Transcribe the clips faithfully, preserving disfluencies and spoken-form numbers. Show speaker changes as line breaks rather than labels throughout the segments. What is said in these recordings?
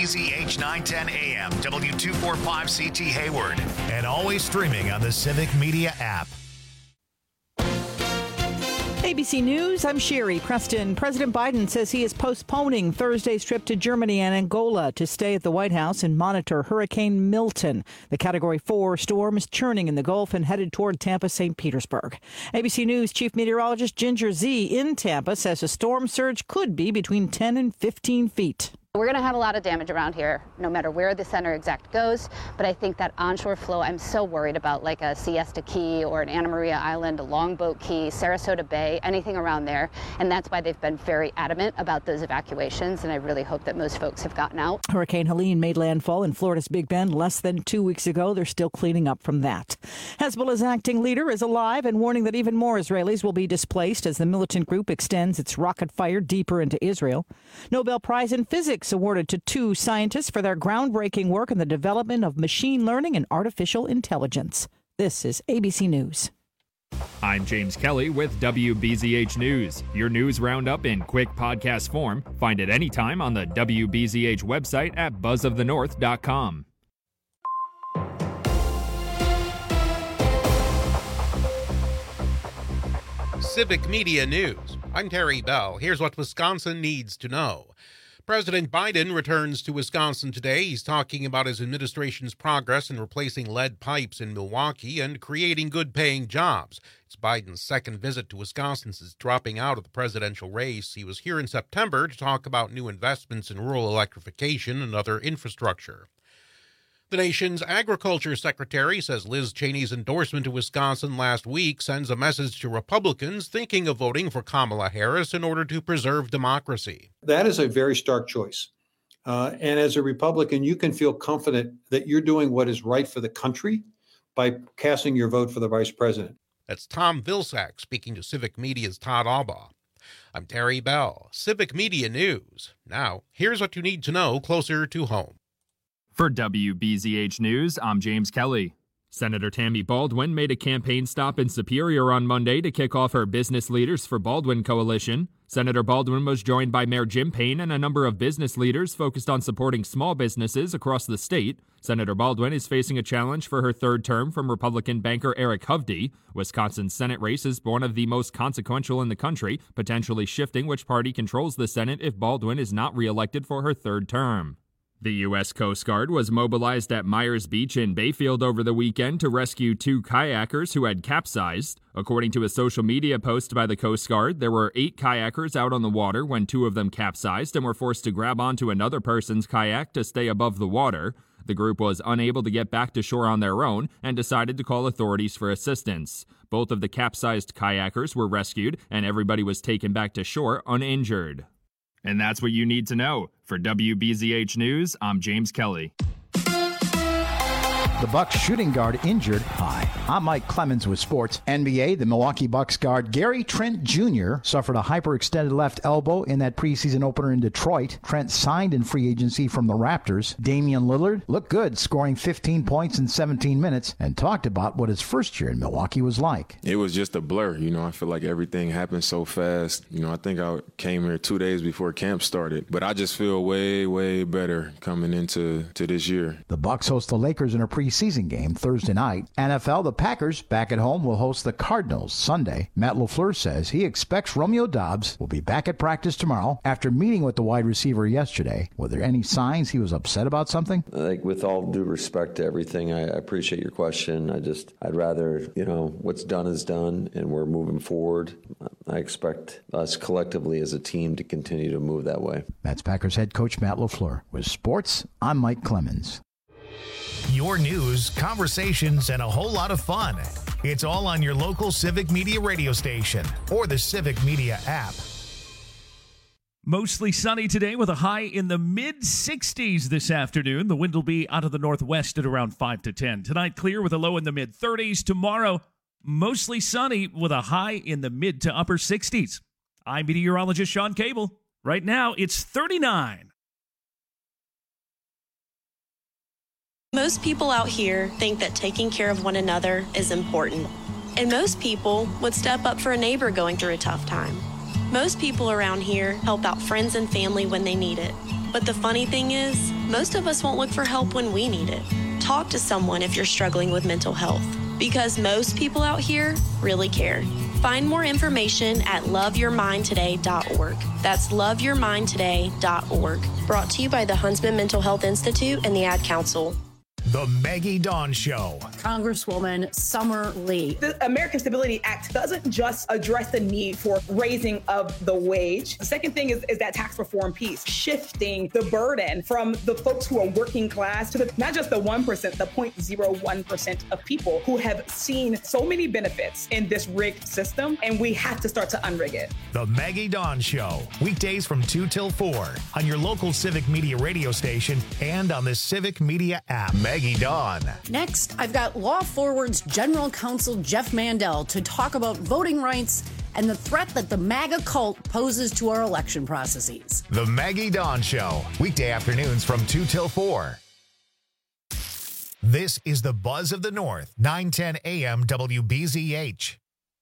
B Z H nine ten A M, W two forty-five C T Hayward, and always streaming on the Civic Media app.
A B C News, I'm Sherry Preston. President Biden says he is postponing Thursday's trip to Germany and Angola to stay at the White House and monitor Hurricane Milton. The Category four storm is churning in the Gulf and headed toward Tampa, Saint Petersburg. A B C News Chief Meteorologist Ginger Zee in Tampa says a storm surge could be between ten and fifteen feet.
We're going to have a lot of damage around here, no matter where the center exact goes. But I think that onshore flow, I'm so worried about, like a Siesta Key or an Anna Maria Island, a Longboat Key, Sarasota Bay, anything around there. And that's why they've been very adamant about those evacuations. And I really hope that most folks have gotten out.
Hurricane Helene made landfall in Florida's Big Bend less than two weeks ago. They're still cleaning up from that. Hezbollah's acting leader is alive and warning that even more Israelis will be displaced as the militant group extends its rocket fire deeper into Israel. Nobel Prize in Physics awarded to two scientists for their groundbreaking work in the development of machine learning and artificial intelligence. This is A B C News.
I'm James Kelly with W B Z H News. Your news roundup in quick podcast form. Find it anytime on the W B Z H website at buzz of the north dot com.
Civic Media News. I'm Terry Bell. Here's what Wisconsin needs to know. President Biden returns to Wisconsin today. He's talking about his administration's progress in replacing lead pipes in Milwaukee and creating good-paying jobs. It's Biden's second visit to Wisconsin since dropping out of the presidential race. He was here in September to talk about new investments in rural electrification and other infrastructure. The nation's agriculture secretary says Liz Cheney's endorsement of Wisconsin last week sends a message to Republicans thinking of voting for Kamala Harris in order to preserve democracy.
That is a very stark choice. Uh, and as a Republican, you can feel confident that you're doing what is right for the country by casting your vote for the vice president.
That's Tom Vilsack speaking to Civic Media's Todd Albaugh. I'm Terry Bell, Civic Media News. Now, here's what you need to know closer to home.
For W B Z H News, I'm James Kelly. Senator Tammy Baldwin made a campaign stop in Superior on Monday to kick off her Business Leaders for Baldwin coalition. Senator Baldwin was joined by Mayor Jim Payne and a number of business leaders focused on supporting small businesses across the state. Senator Baldwin is facing a challenge for her third term from Republican banker Eric Hovde. Wisconsin's Senate race is one of the most consequential in the country, potentially shifting which party controls the Senate if Baldwin is not reelected for her third term. The U S Coast Guard was mobilized at Myers Beach in Bayfield over the weekend to rescue two kayakers who had capsized. According to a social media post by the Coast Guard, there were eight kayakers out on the water when two of them capsized and were forced to grab onto another person's kayak to stay above the water. The group was unable to get back to shore on their own and decided to call authorities for assistance. Both of the capsized kayakers were rescued and everybody was taken back to shore uninjured. And that's what you need to know. For W B Z H News, I'm James Kelly.
The Bucks shooting guard injured. Hi, I'm Mike Clemens with sports. N B A, the Milwaukee Bucks guard Gary Trent Junior suffered a hyperextended left elbow in that preseason opener in Detroit. Trent signed in free agency from the Raptors. Damian Lillard looked good, scoring fifteen points in seventeen minutes, and talked about what his first year in Milwaukee was like.
It was just a blur. You know, I feel like everything happened so fast. You know, I think I came here two days before camp started, but I just feel way, way better coming into to this year.
The Bucks host the Lakers in a preseason season game Thursday night. N F L, the Packers, back at home, will host the Cardinals Sunday. Matt LaFleur says he expects Romeo Doubs will be back at practice tomorrow after meeting with the wide receiver yesterday. Were there any signs he was upset about something?
Like, with all due respect to everything, I appreciate your question. I just, I'd rather, you know, what's done is done, and we're moving forward. I expect us collectively as a team to continue to move that way.
That's Packers head coach Matt LaFleur. With sports, I'm Mike Clemens.
Your news, conversations, and a whole lot of fun. It's all on your local Civic Media radio station or the Civic Media app.
Mostly sunny today with a high in the mid sixties this afternoon. The wind will be out of the northwest at around five to ten. Tonight, clear with a low in the mid thirties. Tomorrow, mostly sunny with a high in the mid to upper sixties. I'm meteorologist Sean Cable. Right now, it's thirty-nine.
Most people out here think that taking care of one another is important. And most people would step up for a neighbor going through a tough time. Most people around here help out friends and family when they need it. But the funny thing is, most of us won't look for help when we need it. Talk to someone if you're struggling with mental health, because most people out here really care. Find more information at love your mind today dot org. That's love your mind today dot org. Brought to you by the Huntsman Mental Health Institute and the Ad Council.
The Maggie Dawn Show.
Congresswoman Summer Lee.
The American Stability Act doesn't just address the need for raising of the wage. The second thing is, is that tax reform piece, shifting the burden from the folks who are working class to the, not just the one percent, the zero point zero one percent of people who have seen so many benefits in this rigged system, and we have to start to unrig it.
The Maggie Dawn Show. Weekdays from two till four on your local Civic Media radio station and on the Civic Media app. Maggie Dawn.
Next, I've got Law Forward's General Counsel Jeff Mandel to talk about voting rights and the threat that the MAGA cult poses to our election processes.
The Maggie Dawn Show. Weekday afternoons from two till four. This is the Buzz of the North, nine ten A M W B Z H.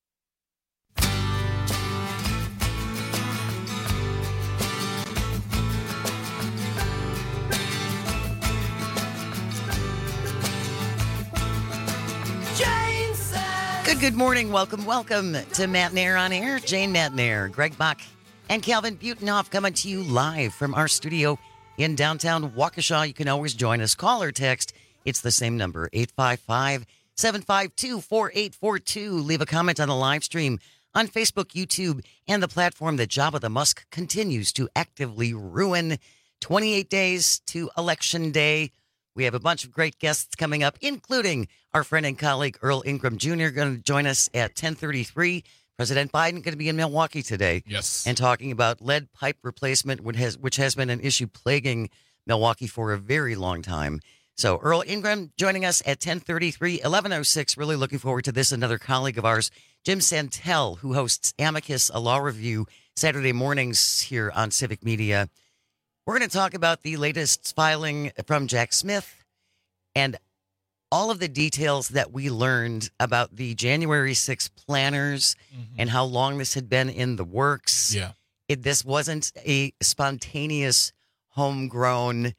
Good, good morning. Welcome, welcome to Matt Nair on Air. Jane Matt Nair, Greg Bach, and Calvin Butenhoff coming to you live from our studio in downtown Waukesha. You can always join us. Call or text. It's the same number, eight five five, seven five two, four eight four two. Leave a comment on the live stream on Facebook, YouTube, and the platform that Jabba the Musk continues to actively ruin. twenty-eight days to Election Day. We have a bunch of great guests coming up, including our friend and colleague Earl Ingram Junior going to join us at ten thirty-three. President Biden going to be in Milwaukee today.
Yes.
And talking about lead pipe replacement, which has, which has been an issue plaguing Milwaukee for a very long time. So Earl Ingram joining us at ten thirty-three, eleven oh six. Really looking forward to this. Another colleague of ours, Jim Santel, who hosts Amicus, a law review, Saturday mornings here on Civic Media. We're going to talk about the latest filing from Jack Smith and all of the details that we learned about the January sixth planners mm-hmm. and how long this had been in the works.
Yeah.
It, this wasn't a spontaneous, homegrown,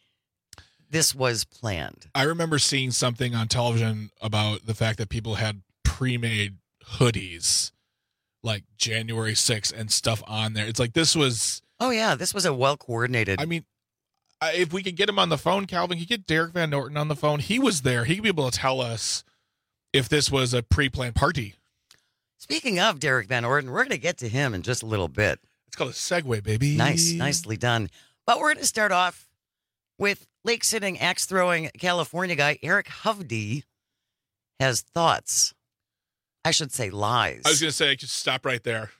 this was planned.
I remember seeing something on television about the fact that people had pre-made hoodies like January sixth and stuff on there. It's like this was...
Oh, yeah, this was a well-coordinated...
I mean, if we could get him on the phone, Calvin, could get Derek Van Norton on the phone. He was there. He could be able to tell us if this was a pre-planned party.
Speaking of Derek Van Norton, we're going to get to him in just a little bit.
It's called a segue, baby.
Nice, nicely done. But we're going to start off with lake-sitting, axe-throwing California guy Eric Hovde has thoughts. I should say lies.
I was going to say, just stop right there.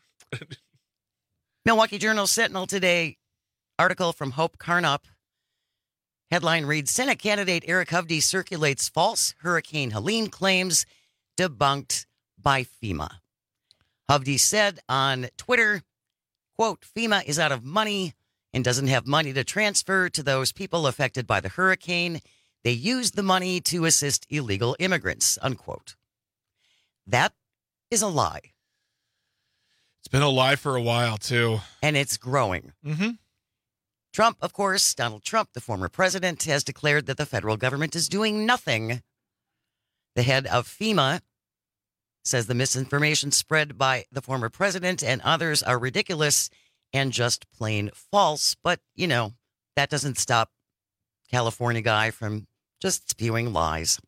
Milwaukee Journal Sentinel today, article from Hope Carnop. Headline reads, Senate candidate Eric Hovde circulates false Hurricane Helene claims debunked by FEMA. Hovde said on Twitter, quote, FEMA is out of money and doesn't have money to transfer to those people affected by the hurricane. They used the money to assist illegal immigrants, unquote. That is a lie.
It's been a lie for a while, too.
And it's growing.
Mm-hmm.
Trump, of course, Donald Trump, the former president, has declared that the federal government is doing nothing. The head of FEMA says the misinformation spread by the former president and others are ridiculous and just plain false. But, you know, that doesn't stop California guy from just spewing lies.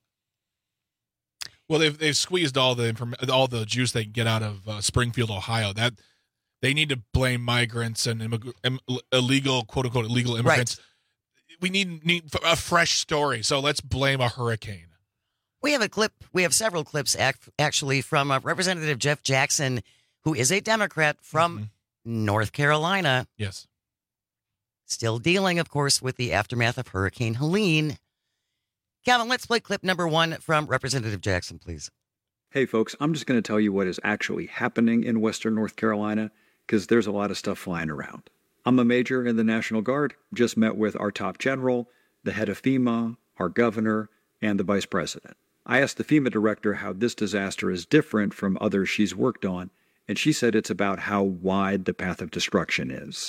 Well, they've they've squeezed all the inform- all the juice they can get out of uh, Springfield, Ohio. That they need to blame migrants and immig- Im- illegal, quote unquote, illegal immigrants. Right. We need need a fresh story. So let's blame a hurricane.
We have a clip. We have several clips act- actually from uh, Representative Jeff Jackson, who is a Democrat from mm-hmm. North Carolina.
Yes.
Still dealing, of course, with the aftermath of Hurricane Helene. Calvin, let's play clip number one from Representative Jackson, please.
Hey, folks, I'm just going to tell you what is actually happening in Western North Carolina, because there's a lot of stuff flying around. I'm a major in the National Guard, just met with our top general, the head of FEMA, our governor, and the vice president. I asked the FEMA director how this disaster is different from others she's worked on, and she said it's about how wide the path of destruction is.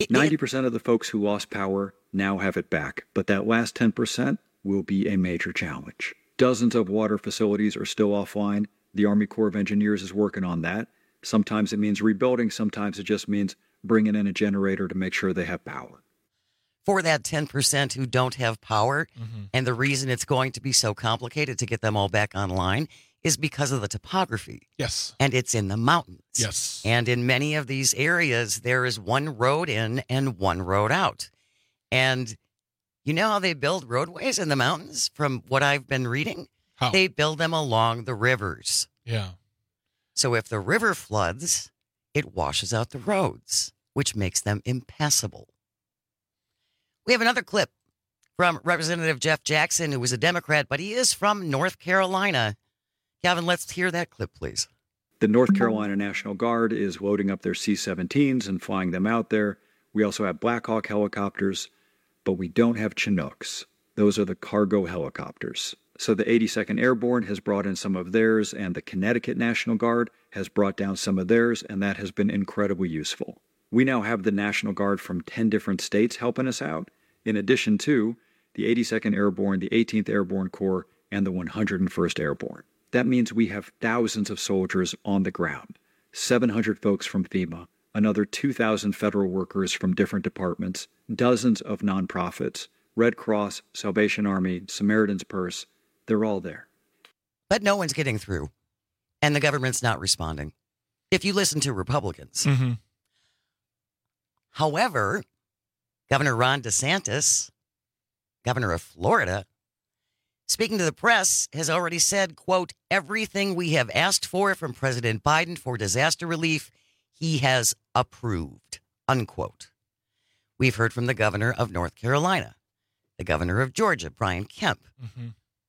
ninety percent of the folks who lost power now have it back, but that last ten percent will be a major challenge. Dozens of water facilities are still offline. The Army Corps of Engineers is working on that. Sometimes it means rebuilding, sometimes it just means bringing in a generator to make sure they have power.
For that ten percent who don't have power, mm-hmm. and the reason it's going to be so complicated to get them all back online is because of the topography.
Yes.
And it's in the mountains.
Yes.
And in many of these areas, there is one road in and one road out. And you know how they build roadways in the mountains, from what I've been reading?
How?
They build them along the rivers.
Yeah.
So if the river floods, it washes out the roads, which makes them impassable. We have another clip from Representative Jeff Jackson, who was a Democrat, but he is from North Carolina. Calvin, let's hear that clip, please.
The North Carolina National Guard is loading up their C seventeens and flying them out there. We also have Black Hawk helicopters, but we don't have Chinooks. Those are the cargo helicopters. So the eighty-second Airborne has brought in some of theirs, and the Connecticut National Guard has brought down some of theirs, and that has been incredibly useful. We now have the National Guard from ten different states helping us out, in addition to the eighty-second Airborne, the eighteenth Airborne Corps, and the one hundred first Airborne. That means we have thousands of soldiers on the ground, seven hundred folks from FEMA, another two thousand federal workers from different departments, dozens of nonprofits, Red Cross, Salvation Army, Samaritan's Purse, they're all there.
But no one's getting through, and the government's not responding, if you listen to Republicans.
Mm-hmm.
However, Governor Ron DeSantis, governor of Florida, speaking to the press, has already said, quote, everything we have asked for from President Biden for disaster relief, he has approved, unquote. We've heard from the governor of North Carolina, the governor of Georgia, Brian Kemp.
Mm-hmm.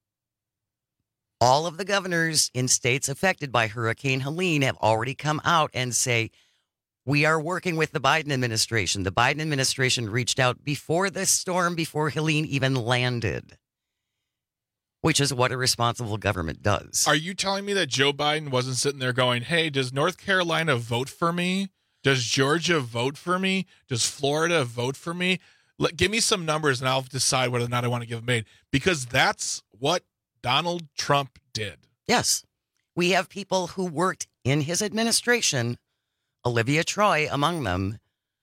All of the governors in states affected by Hurricane Helene have already come out and say, we are working with the Biden administration. The Biden administration reached out before this storm, before Helene even landed, which is what a responsible government does.
Are you telling me that Joe Biden wasn't sitting there going, hey, does North Carolina vote for me? Does Georgia vote for me? Does Florida vote for me? Let, give me some numbers and I'll decide whether or not I want to give them aid. Because that's what Donald Trump did.
Yes. We have people who worked in his administration, Olivia Troy among them,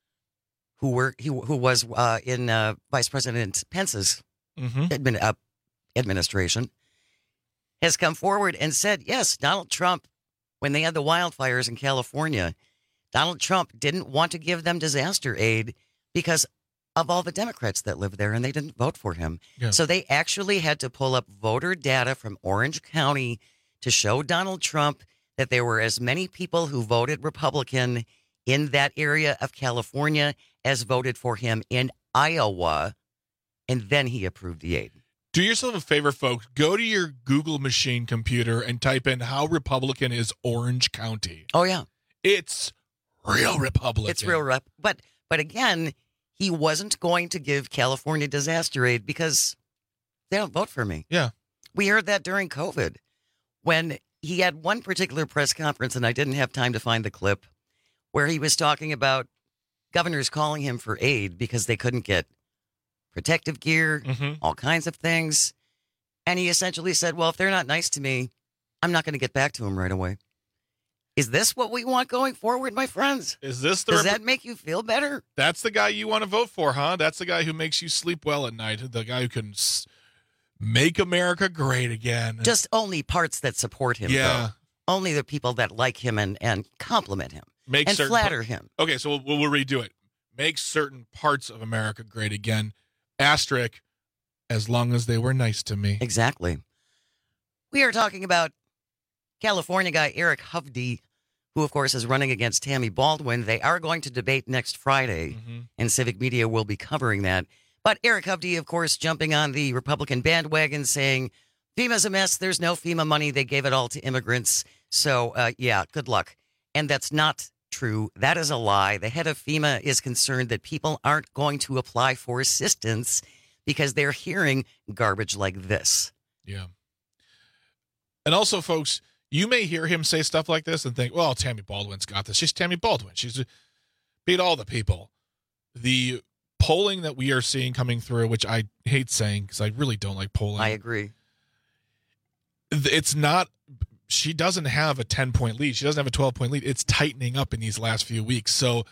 who were who, who was uh, in uh, Vice President Pence's
mm-hmm.
admin, uh, administration, has come forward and said, yes, Donald Trump, when they had the wildfires in California, Donald Trump didn't want to give them disaster aid because of all the Democrats that live there, and they didn't vote for him.
Yeah.
So they actually had to pull up voter data from Orange County to show Donald Trump that there were as many people who voted Republican in that area of California as voted for him in Iowa, and then he approved the aid.
Do yourself a favor, folks. Go to your Google machine computer and type in how Republican is Orange County.
Oh, yeah.
It's real Republican.
It's real rep. But, but again, he wasn't going to give California disaster aid because they don't vote for me.
Yeah.
We heard that during COVID when he had one particular press conference, and I didn't have time to find the clip, where he was talking about governors calling him for aid because they couldn't get protective gear,
mm-hmm.
all kinds of things. And he essentially said, well, if they're not nice to me, I'm not going to get back to them right away. Is this what we want going forward, my friends?
Is this the
Does
rep-
that make you feel better?
That's the guy you want to vote for, huh? That's the guy who makes you sleep well at night. The guy who can s- make America great again.
Just only parts that support him,
yeah.
though. Only the people that like him and, and compliment him
make
and flatter
par-
him.
Okay, so we'll, we'll redo it. Make certain parts of America great again. Asterisk, as long as they were nice to me.
Exactly. We are talking about California guy Eric Hovde, who, of course, is running against Tammy Baldwin. They are going to debate next Friday,
mm-hmm.
and Civic Media will be covering that. But Eric Hovde, of course, jumping on the Republican bandwagon, saying, FEMA's a mess. There's no FEMA money. They gave it all to immigrants. So, uh, yeah, good luck. And that's not true. That is a lie. The head of FEMA is concerned that people aren't going to apply for assistance because they're hearing garbage like this.
Yeah. And also, folks, you may hear him say stuff like this and think, well, Tammy Baldwin's got this. She's Tammy Baldwin. She's beat all the people. the polling that we are seeing coming through, which I hate saying because I really don't like polling.
I agree.
It's not, she doesn't have a ten-point lead. She doesn't have a twelve-point lead. It's tightening up in these last few weeks. So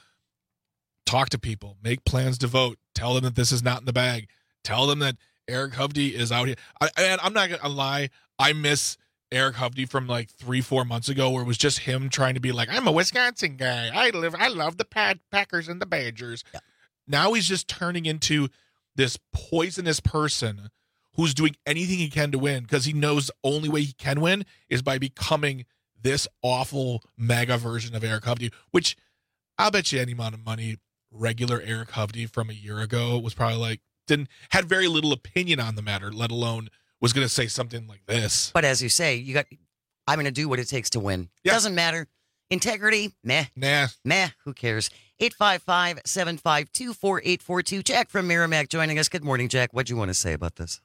talk to people. Make plans to vote. Tell them that this is not in the bag. Tell them that Eric Hovde is out here. I, and I'm not going to lie. I miss Eric Hovde from like three, four months ago where it was just him trying to be like, I'm a Wisconsin guy. I live, I love the Pack, Packers and the Badgers. Yeah. Now he's just turning into this poisonous person who's doing anything he can to win because he knows the only way he can win is by becoming this awful MAGA version of Eric Hovde, which I'll bet you any amount of money regular Eric Hovde from a year ago was probably like, didn't, had very little opinion on the matter, let alone was going to say something like this.
But as you say, you got, I'm going to do what it takes to win. Yeah. Doesn't matter. Integrity, meh.
Nah.
Meh, who cares? eight five five, seven five two, four eight four two. Jack from Merrimack joining us. Good morning, Jack. What do you want to say about this?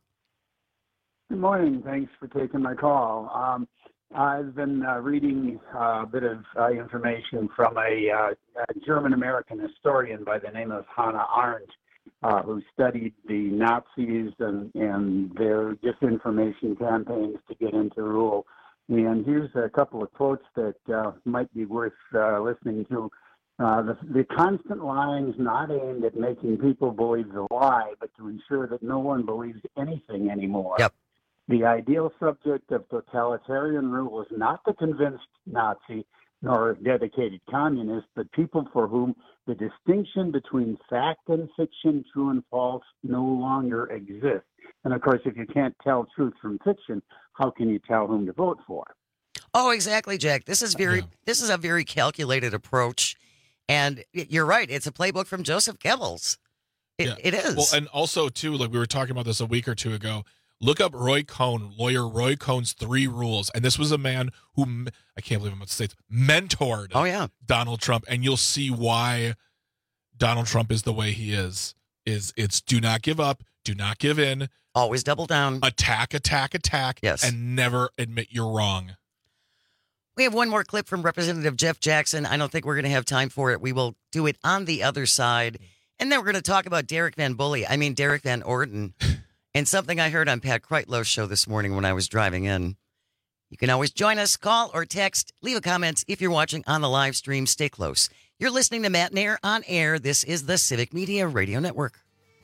Good morning. Thanks for taking my call. Um, I've been uh, reading uh, a bit of uh, information from a, uh, a German-American historian by the name of Hannah Arendt, uh, who studied the Nazis and, and their disinformation campaigns to get into rule. And here's a couple of quotes that uh, might be worth uh, listening to. Uh, the, the constant lying is not aimed at making people believe the lie, but to ensure that no one believes anything anymore.
Yep.
The ideal subject of totalitarian rule is not the convinced Nazi nor a dedicated communist, but people for whom the distinction between fact and fiction, true and false, no longer exists. And of course, if you can't tell truth from fiction, how can you tell whom to vote for?
Oh, exactly, Jack. This is very, yeah. this is a very calculated approach. And you're right. It's a playbook from Joseph Goebbels. It,
yeah.
it is.
Well, and also, too, like we were talking about this a week or two ago, look up Roy Cohn, lawyer Roy Cohn's three rules. And this was a man who, I can't believe I'm about to say it, mentored
oh, yeah.
Donald Trump. And you'll see why Donald Trump is the way he is. Is it's do not give up, do not give in.
Always double down.
Attack, attack, attack.
Yes.
And never admit you're wrong.
We have one more clip from Representative Jeff Jackson. I don't think we're going to have time for it. We will do it on the other side. And then we're going to talk about Derek Van Bully. I mean, Derek Van Orden. And something I heard on Pat Kreitlow's show this morning when I was driving in. You can always join us, call or text, leave a comment if you're watching on the live stream. Stay close. You're listening to Matt Nair on air. This is the Civic Media Radio Network.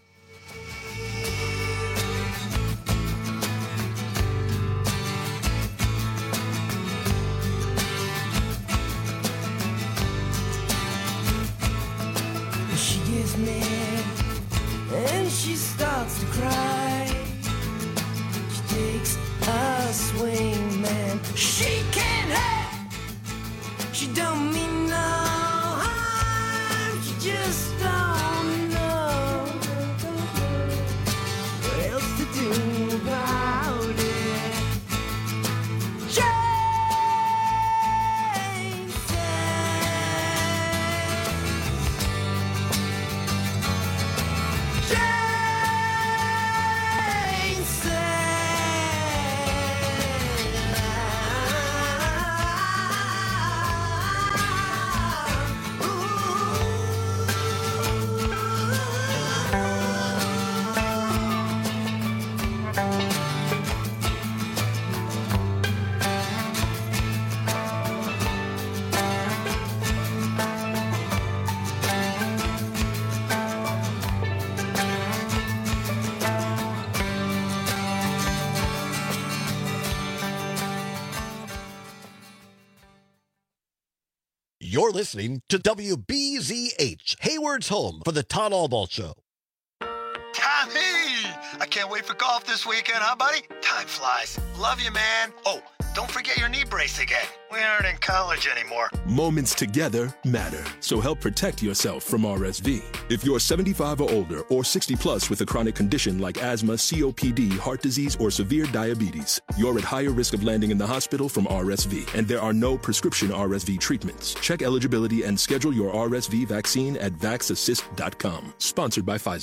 She gets mad and she starts to cry. She takes a swing, man. She can't help. She don't mean no harm. She just don't know what else to do about it. Jane Jane
You're listening to W B Z H, Hayward's home for the Todd Albaugh Show.
Tommy! I can't wait for golf this weekend, huh, buddy? Time flies. Love you, man. Oh, don't forget your knee brace again. We aren't in college anymore.
Moments together matter, so help protect yourself from R S V. If you're seventy-five or older or sixty plus with a chronic condition like asthma, C O P D, heart disease, or severe diabetes, you're at higher risk of landing in the hospital from R S V, and there are no prescription R S V treatments. Check eligibility and schedule your R S V vaccine at vax assist dot com. Sponsored by Pfizer.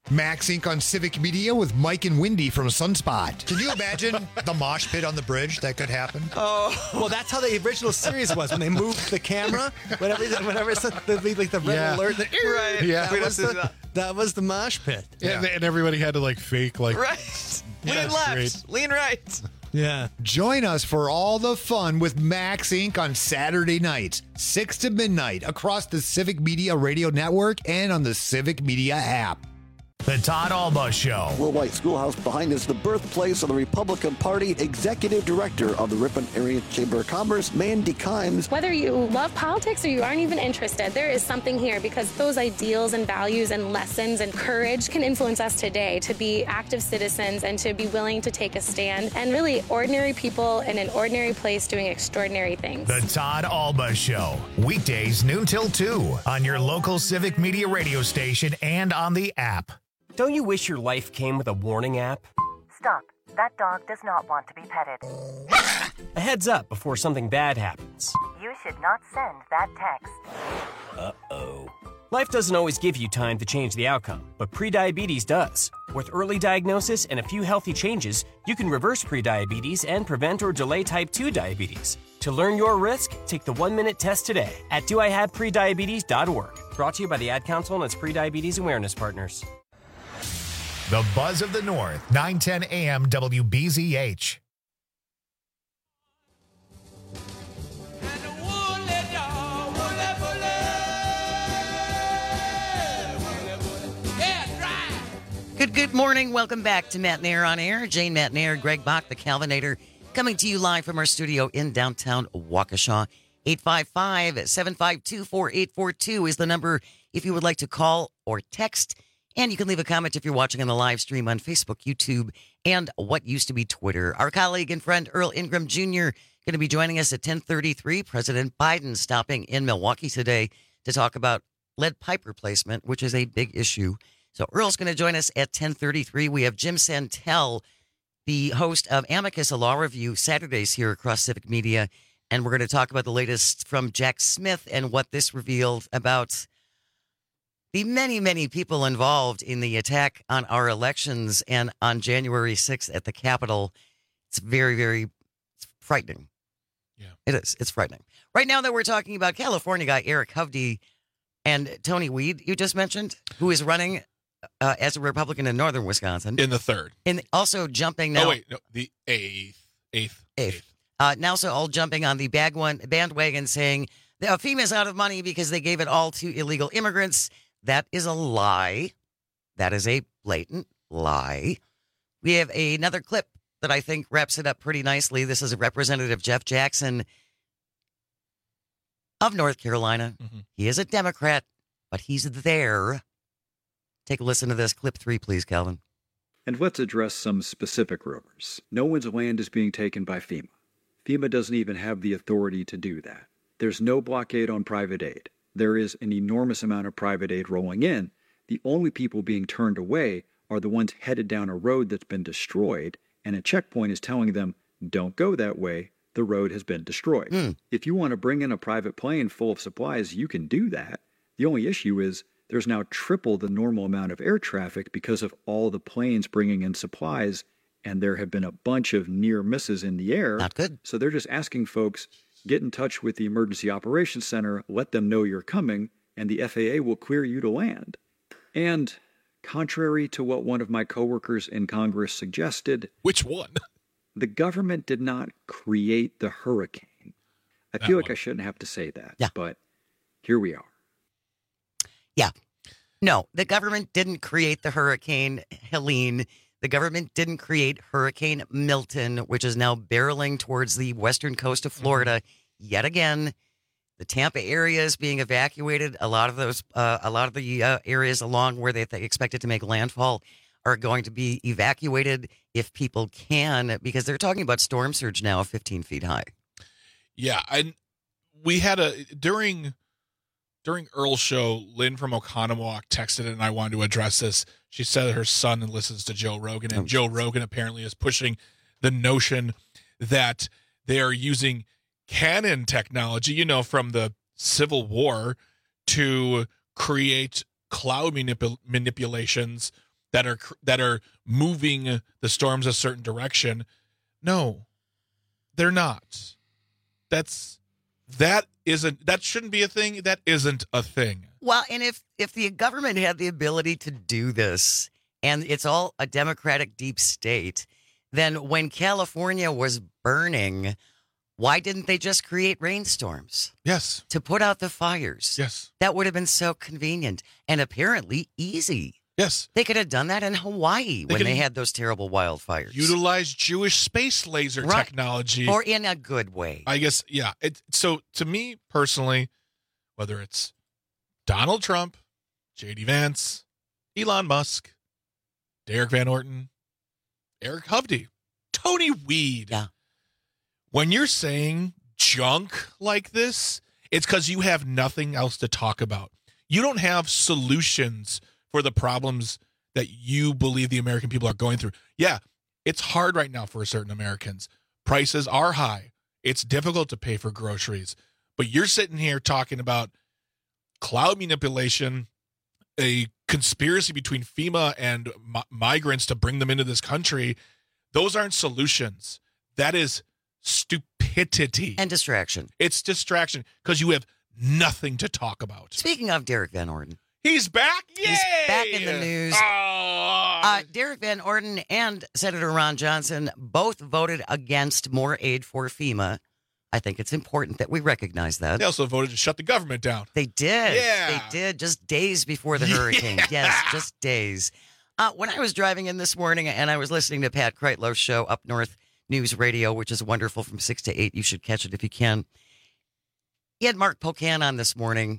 Max Incorporated on Civic Media with Mike and Wendy from Sunspot. Can you imagine the mosh pit on the bridge that could happen?
Oh, well, that's how the original series was when they moved the camera. Whenever, whenever it's the, the, like the red
Yeah.
alert, the,
Right.
Yeah,
We
that was,
just did
the, that was the mosh pit.
And, and everybody had to like fake like
Right.
Yeah,
Lean left,
great.
lean right. Yeah.
Join us for all the fun with Max Incorporated on Saturday nights, six to midnight, across the Civic Media Radio Network and on the Civic Media app.
The Todd Alba Show.
Will White Schoolhouse behind is the birthplace of the Republican Party Executive Director of the Ripon Area Chamber of Commerce, Mandy Kimes.
Whether you love politics or you aren't even interested, there is something here because those ideals and values and lessons and courage can influence us today to be active citizens and to be willing to take a stand and really ordinary people in an ordinary place doing extraordinary things.
The Todd Alba Show. Weekdays noon till two on your local Civic Media radio station and on the app.
Don't you wish your life came with a warning app?
Stop. That dog does not want to be petted.
A heads up before something bad happens.
You should not send that text.
Uh-oh. Life doesn't always give you time to change the outcome, but prediabetes does. With early diagnosis and a few healthy changes, you can reverse prediabetes and prevent or delay type two diabetes. To learn your risk, take the one-minute test today at do I have prediabetes dot org. Brought to you by the Ad Council and its prediabetes awareness partners.
The Buzz of the North, nine ten A M W B Z H.
Good, good morning. Welcome back to Matt and Air on Air. Jane, Matt and Air, Greg Bach, the Calvinator, coming to you live from our studio in downtown Waukesha. eight five five, seven five two, four eight four two is the number if you would like to call or text. And you can leave a comment if you're watching on the live stream on Facebook, YouTube, and what used to be Twitter. Our colleague and friend Earl Ingram Junior going to be joining us at ten thirty-three. President Biden stopping in Milwaukee today to talk about lead pipe replacement, which is a big issue. So Earl's going to join us at ten thirty-three. We have Jim Santel, the host of Amicus, a law review, Saturdays here across Civic Media. And we're going to talk about the latest from Jack Smith and what this revealed about the many, many people involved in the attack on our elections and on January sixth at the Capitol. It's very, very it's frightening.
Yeah.
It is. It's frightening. Right now that we're talking about California guy Eric Hovde and Tony Weed, you just mentioned, who is running uh, as a Republican in northern Wisconsin.
In the third.
And also jumping now.
Oh, wait. No, the eighth. Eighth.
Eighth. Uh, now so all jumping on the bag one, bandwagon saying the FEMA's out of money because they gave it all to illegal immigrants. That is a lie. That is a blatant lie. We have another clip that I think wraps it up pretty nicely. This is Representative Jeff Jackson of North Carolina. Mm-hmm. He is a Democrat, but he's there. Take a listen to this. Clip three, please, Calvin.
And let's address some specific rumors. No one's land is being taken by FEMA. FEMA doesn't even have the authority to do that. There's no blockade on private aid. There is an enormous amount of private aid rolling in. The only people being turned away are the ones headed down a road that's been destroyed, and a checkpoint is telling them, don't go that way. The road has been destroyed. Mm. If you want to bring in a private plane full of supplies, you can do that. The only issue is there's now triple the normal amount of air traffic because of all the planes bringing in supplies, and there have been a bunch of near misses in the air.
Not good.
So they're just asking folks, get in touch with the Emergency Operations Center, let them know you're coming, and the F A A will clear you to land. And contrary to what one of my coworkers in Congress suggested...
Which one?
The government did not create the hurricane. I that feel like one. I shouldn't have to say that,
yeah.
But here we are.
Yeah. No, the government didn't create the Hurricane Helene. The government didn't create Hurricane Milton, which is now barreling towards the western coast of Florida mm-hmm. yet again. The Tampa area is being evacuated. A lot of those, uh, a lot of the uh, areas along where they th- expected to make landfall are going to be evacuated if people can, because they're talking about storm surge now of fifteen feet high.
Yeah, and we had a during during Earl's show, Lynn from Oconomowoc texted and I wanted to address this. She said her son listens to Joe Rogan, and oh, Joe Rogan apparently is pushing the notion that they are using cannon technology, you know, from the Civil War to create cloud manip- manipulations that are that are moving the storms a certain direction. No, they're not. That's that isn't that shouldn't be a thing. That isn't a thing.
Well, and if if the government had the ability to do this, and it's all a Democratic deep state, then when California was burning, why didn't they just create rainstorms?
Yes.
To put out the fires.
Yes.
That would have been so convenient and apparently easy.
Yes.
They could have done that in Hawaii
They
when
could
they had those terrible wildfires.
Utilize Jewish space laser
Right.
technology.
Or in a good way.
I guess, yeah. It, so to me personally, whether it's Donald Trump, J D Vance, Elon Musk, Derek Van Orton, Eric Hovde, Tony Weed.
Yeah.
When you're saying junk like this, it's because you have nothing else to talk about. You don't have solutions for the problems that you believe the American people are going through. Yeah, it's hard right now for certain Americans. Prices are high. It's difficult to pay for groceries. But you're sitting here talking about cloud manipulation, a conspiracy between FEMA and mi- migrants to bring them into this country. Those aren't solutions. That is stupidity.
And distraction.
It's distraction because you have nothing to talk about.
Speaking of Derek Van Orden.
He's back? Yay!
He's back in the news.
Oh.
Uh, Derek Van Orden and Senator Ron Johnson both voted against more aid for FEMA. I think it's important that we recognize that.
They also voted to shut the government down.
They did.
Yeah.
They did just days before the hurricane.
Yeah.
Yes, just days. Uh, when I was driving in this morning and I was listening to Pat Kreitlow's show, Up North News Radio, which is wonderful from six to eight. You should catch it if you can. He had Mark Pocan on this morning.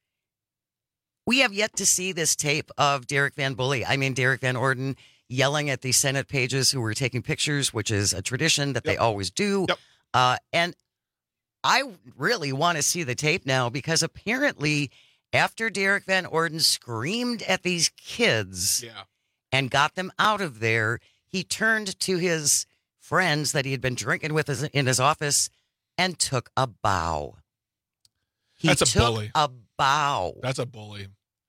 We have yet to see this tape of Derek Van Bully. I mean, Derek Van Orden yelling at the Senate pages who were taking pictures, which is a tradition that yep. they always do.
Yep.
Uh, and I really want to see the tape now because apparently after Derek Van Orden screamed at these kids
yeah.
and got them out of there, he turned to his friends that he had been drinking with in his office and took a bow. He
That's a
took
bully.
a bow.
That's a bully.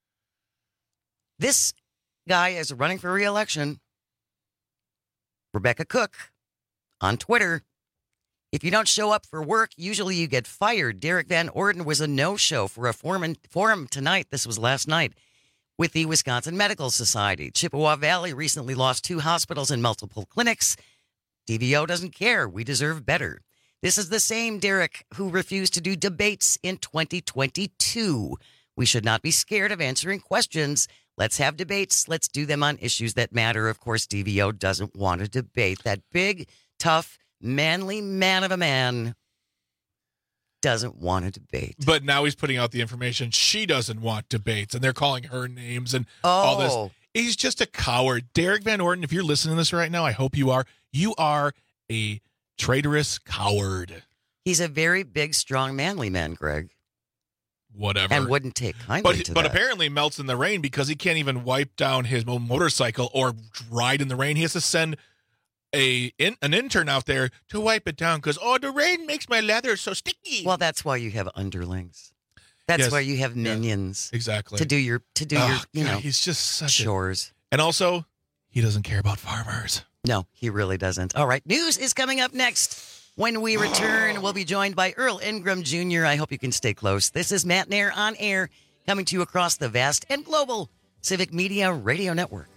This guy is running for re-election. Rebecca Cook on Twitter. If you don't show up for work, usually you get fired. Derek Van Orden was a no-show for a forum, forum tonight. This was last night with the Wisconsin Medical Society. Chippewa Valley recently lost two hospitals and multiple clinics. D V O doesn't care. We deserve better. This is the same Derek who refused to do debates in twenty twenty-two. We should not be scared of answering questions. Let's have debates. Let's do them on issues that matter. Of course, D V O doesn't want to debate. That big, tough, manly man of a man doesn't want to debate.
But now he's putting out the information she doesn't want debates, and they're calling her names and
oh.
all this. He's just a coward. Derek Van Orden, if you're listening to this right now, I hope you are. You are a traitorous coward.
He's a very big, strong, manly man, Greg.
Whatever.
And wouldn't take kindly
but,
to
but
that.
But apparently melts in the rain because he can't even wipe down his motorcycle or ride in the rain. He has to send a in, an intern out there to wipe it down because, oh, the rain makes my leather so sticky.
Well, that's why you have underlings. That's
yes.
why you have minions.
Yeah, exactly.
To do your, to do
oh,
your, you
God,
know,
he's just such
chores.
A, and also, he doesn't care about farmers.
No, he really doesn't. All right. News is coming up next. When we return, we'll be joined by Earl Ingram Junior I hope you can stay close. This is Matt Nair on air, coming to you across the vast and global Civic Media Radio Network.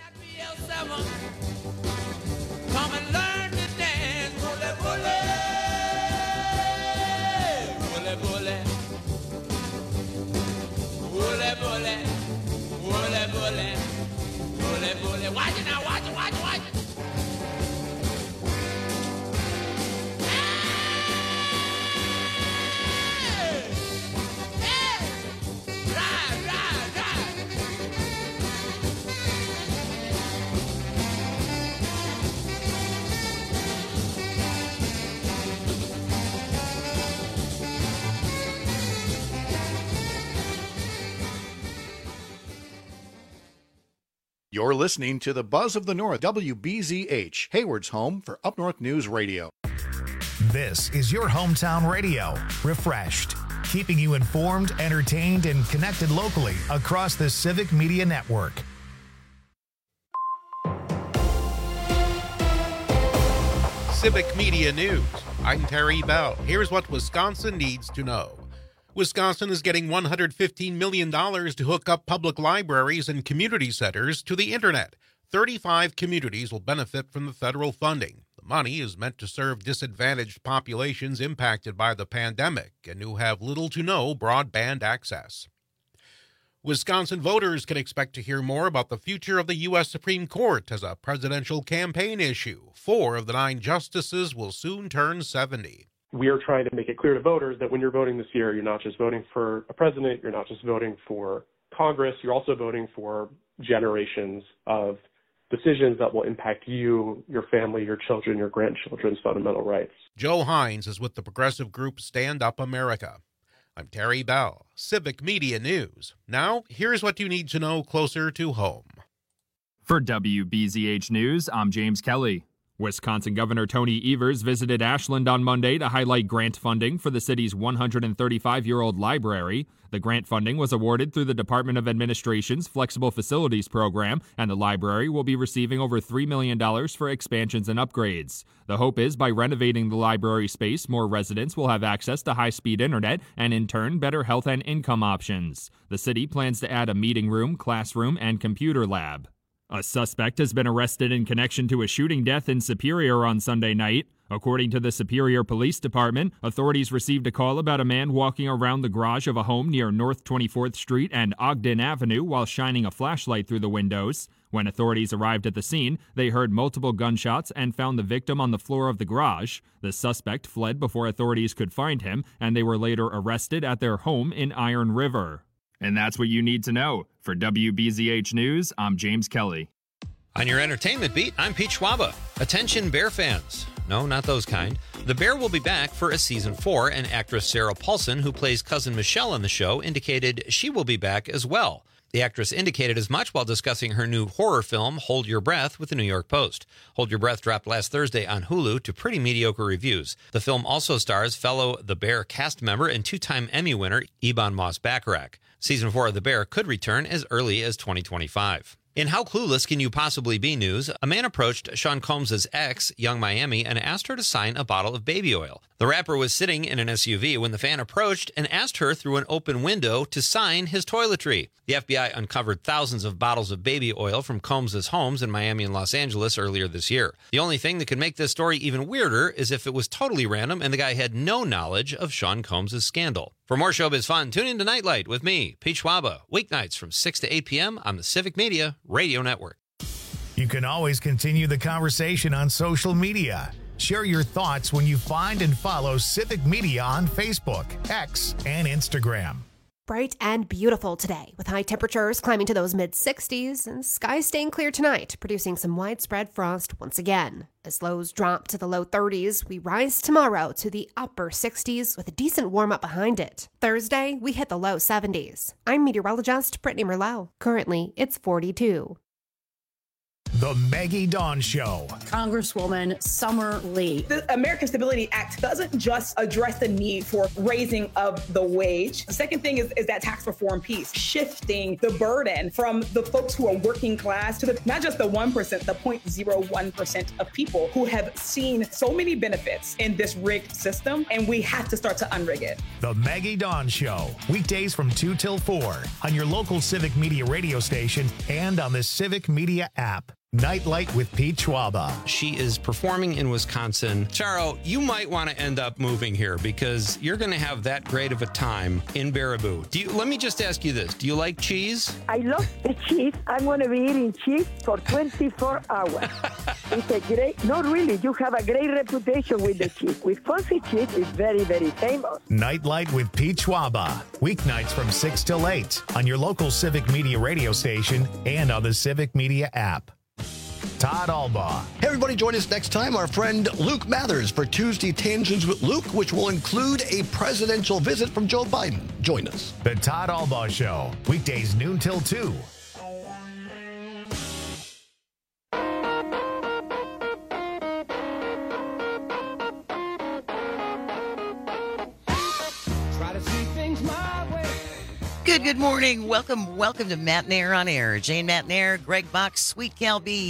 Come and learn to dance, bully, bully, bully, bully, bully, bully, bully, bully, bully, bully. Watch it now, watch it, watch it, watch it.
You're listening to the Buzz of the North, W B Z H, Hayward's home for Up North News Radio.
This is your hometown radio, refreshed, keeping you informed, entertained, and connected locally across the Civic Media Network.
Civic Media News. I'm Terry Bell. Here's what Wisconsin needs to know. Wisconsin is getting one hundred fifteen million dollars to hook up public libraries and community centers to the internet. thirty-five communities will benefit from the federal funding. The money is meant to serve disadvantaged populations impacted by the pandemic and who have little to no broadband access. Wisconsin voters can expect to hear more about the future of the U S Supreme Court as a presidential campaign issue. Four of the nine justices will soon turn seventy.
We are trying to make it clear to voters that when you're voting this year, you're not just voting for a president, you're not just voting for Congress, you're also voting for generations of decisions that will impact you, your family, your children, your grandchildren's fundamental rights.
Joe Hines is with the progressive group Stand Up America. I'm Terry Bell, Civic Media News. Now, here's what you need to know closer to home.
For W B Z H News, I'm James Kelly. Wisconsin Governor Tony Evers visited Ashland on Monday to highlight grant funding for the city's one hundred thirty-five-year-old library. The grant funding was awarded through the Department of Administration's Flexible Facilities Program, and the library will be receiving over three million dollars for expansions and upgrades. The hope is by renovating the library space, more residents will have access to high-speed internet and, in turn, better health and income options. The city plans to add a meeting room, classroom, and computer lab. A suspect has been arrested in connection to a shooting death in Superior on Sunday night. According to the Superior Police Department, authorities received a call about a man walking around the garage of a home near North twenty-fourth Street and Ogden Avenue while shining a flashlight through the windows. When authorities arrived at the scene, they heard multiple gunshots and found the victim on the floor of the garage. The suspect fled before authorities could find him, and they were later arrested at their home in Iron River. And that's what you need to know. For W B Z H News, I'm James Kelly.
On your entertainment beat, I'm Pete Schwaba. Attention Bear fans. No, not those kind. The Bear will be back for a season four, and actress Sarah Paulson, who plays Cousin Michelle on the show, indicated she will be back as well. The actress indicated as much while discussing her new horror film, Hold Your Breath, with the New York Post. Hold Your Breath dropped last Thursday on Hulu to pretty mediocre reviews. The film also stars fellow The Bear cast member and two-time Emmy winner Ebon Moss-Bachrach. Season four of The Bear could return as early as twenty twenty-five. In How Clueless Can You Possibly Be news, a man approached Sean Combs' ex, Young Miami, and asked her to sign a bottle of baby oil. The rapper was sitting in an S U V when the fan approached and asked her through an open window to sign his toiletry. The F B I uncovered thousands of bottles of baby oil from Combs' homes in Miami and Los Angeles earlier this year. The only thing that could make this story even weirder is if it was totally random and the guy had no knowledge of Sean Combs' scandal. For more showbiz fun, tune in to Nightlight with me, Pete Schwaba, weeknights from six to eight p.m. on the Civic Media Radio Network.
You can always continue the conversation on social media. Share your thoughts when you find and follow Civic Media on Facebook, X, and Instagram.
Bright and beautiful today, with high temperatures climbing to those mid sixties and skies staying clear tonight, producing some widespread frost once again. As lows drop to the low thirties, we rise tomorrow to the upper sixties with a decent warm-up behind it. Thursday, we hit the low seventies. I'm meteorologist Brittany Merlot. Currently, it's forty-two.
The Maggie Dawn Show.
Congresswoman Summer Lee.
The American Stability Act doesn't just address the need for raising of the wage. The second thing is, is that tax reform piece, shifting the burden from the folks who are working class to the not just the one percent, the zero point zero one percent of people who have seen so many benefits in this rigged system, and we have to start to unrig it.
The Maggie Dawn Show, weekdays from two till four on your local Civic Media radio station and on the Civic Media app. Nightlight with Pete Schwaba.
She is performing in Wisconsin. Charo, you might want to end up moving here because you're going to have that great of a time in Baraboo. Do you, let me just ask you this. Do you like cheese?
I love the cheese. I'm going to be eating cheese for twenty-four hours. It's a great, not really, you have a great reputation with the cheese. Wisconsin cheese is very, very famous.
Nightlight with Pete Schwaba. Weeknights from six till eight on your local Civic Media radio station and on the Civic Media app. Todd Albaugh.
Hey, everybody, join us next time, our friend Luke Mathers, for Tuesday Tangents with Luke, which will include a presidential visit from Joe Biden. Join us.
The Todd Albaugh Show, weekdays noon till two.
Good, good morning. Welcome, welcome to Matt Nair on Air. Jane Matt Nair, Greg Bach, Sweet Cal B.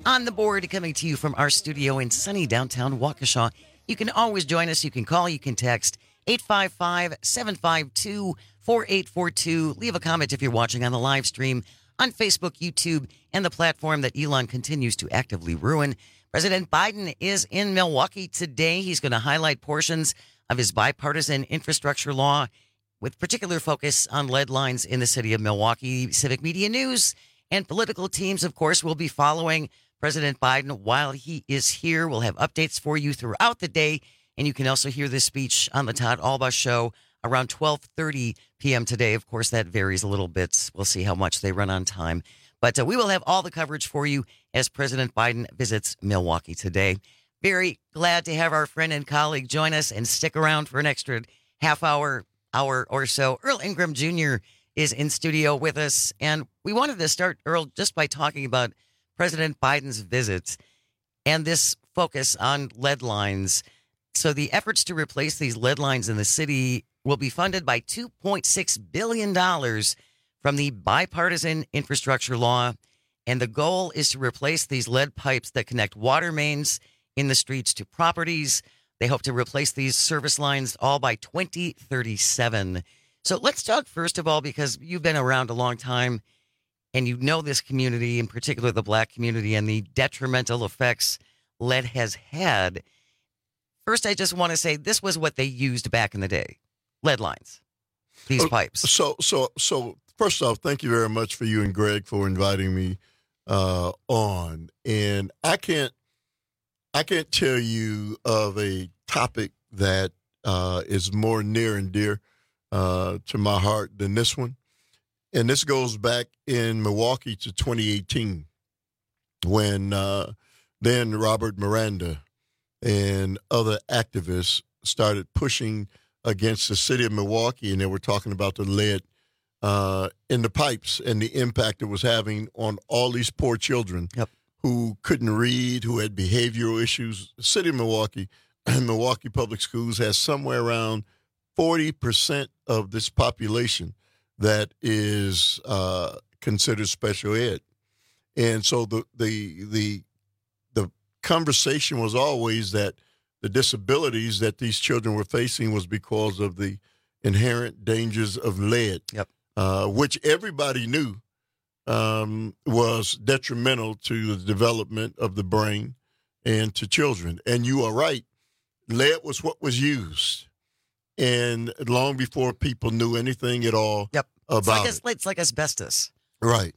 on the board, coming to you from our studio in sunny downtown Waukesha. You can always join us. You can call, you can text eight five five, seven five two, four eight four two. Leave a comment if you're watching on the live stream on Facebook, YouTube, and the platform that Elon continues to actively ruin. President Biden is in Milwaukee today. He's going to highlight portions of his bipartisan infrastructure law with particular focus on lead lines in the city of Milwaukee. Civic Media News and political teams, of course, will be following President Biden while he is here. We'll have updates for you throughout the day, and you can also hear this speech on the Todd Alba Show around twelve thirty p.m. today. Of course, that varies a little bit. We'll see how much they run on time. But uh, we will have all the coverage for you as President Biden visits Milwaukee today. Very glad to have our friend and colleague join us and stick around for an extra half hour, hour or so. Earl Ingram Junior is in studio with us. And we wanted to start, Earl, just by talking about President Biden's visits and this focus on lead lines. So the efforts to replace these lead lines in the city will be funded by two point six billion dollars from the bipartisan infrastructure law. And the goal is to replace these lead pipes that connect water mains in the streets to properties. They hope to replace these service lines all by twenty thirty-seven. So let's talk first of all, because you've been around a long time and you know this community, in particular the black community, and the detrimental effects lead has had. First, I just want to say this was what they used back in the day. Lead lines, these
uh,
pipes.
So, so, so first off, thank you very much for you and Greg for inviting me uh, on. And I can't, I can't tell you of a topic that uh, is more near and dear uh, to my heart than this one. And this goes back in Milwaukee to twenty eighteen, when uh, then Robert Miranda and other activists started pushing against the city of Milwaukee, and they were talking about the lead uh, in the pipes and the impact it was having on all these poor children
yep.
who couldn't read, who had behavioral issues. The city of Milwaukee, Milwaukee Public Schools has somewhere around forty percent of this population that is uh, considered special ed. And so the the the the conversation was always that the disabilities that these children were facing was because of the inherent dangers of lead,
yep.
uh, which everybody knew um, was detrimental to the development of the brain and to children. And you are right, lead was what was used. And long before people knew anything at all
yep.
about
it's like
it.
As, it's like asbestos.
Right.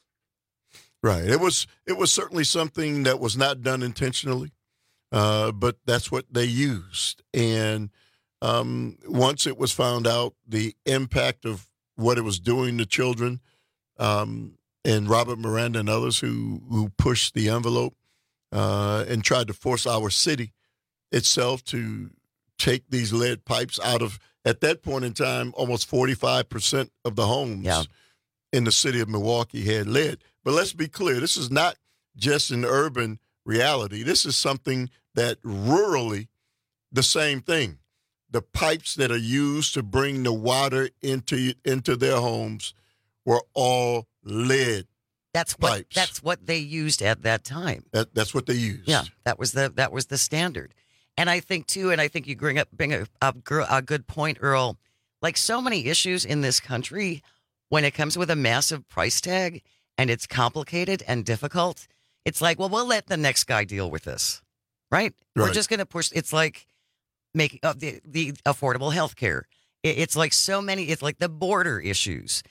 Right. It was it was certainly something that was not done intentionally, uh, but that's what they used. And um, once it was found out the impact of what it was doing to children, um, and Robert Miranda and others who, who pushed the envelope uh, and tried to force our city itself to take these lead pipes out of, at that point in time, almost forty-five percent of the homes
yeah.
in the city of Milwaukee had lead. But let's be clear, this is not just an urban reality. This is something that rurally, the same thing. The pipes that are used to bring the water into into their homes were all lead
that's what,
pipes.
That's what they used at that time.
That, that's what they used.
Yeah, that was the that was the standard. And I think, too, and I think you bring up, bring a, a, a good point, Earl, like so many issues in this country, when it comes with a massive price tag and it's complicated and difficult, it's like, well, we'll let the next guy deal with this, right?
right.
We're just going to push. It's like making uh, the, the affordable health care. It, it's like so many, it's like the border issues.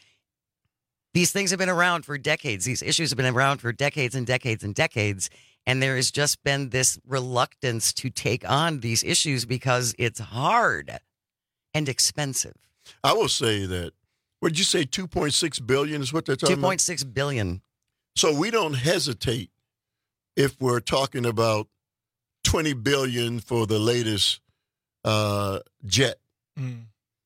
These things have been around for decades. These issues have been around for decades and decades and decades. And there has just been this reluctance to take on these issues because it's hard and expensive.
I will say that, what did you say, two point six billion dollars is what they're talking about?
two point six billion dollars.
So we don't hesitate if we're talking about twenty billion dollars for the latest uh, jet
mm.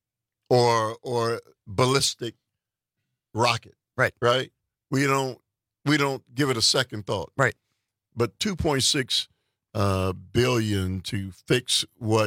or or ballistic rocket.
Right.
Right? We don't we don't give it a second thought.
Right.
But two point six uh, billion to fix what